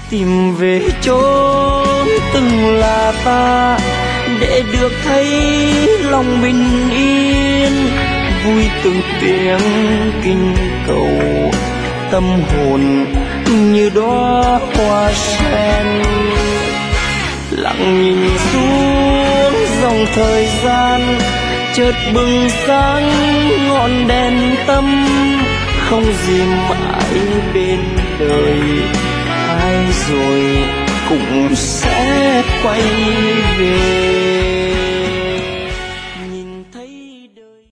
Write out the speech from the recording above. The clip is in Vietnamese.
tìm về chốn từng là ta, để được thấy lòng bình yên, vui từng tiếng kinh cầu, tâm hồn như đóa hoa sen. Lặng nhìn xuống dòng thời gian, chợt bừng sáng ngọn đèn tâm, không gì mãi bên đời, ai rồi cũng sẽ quay về.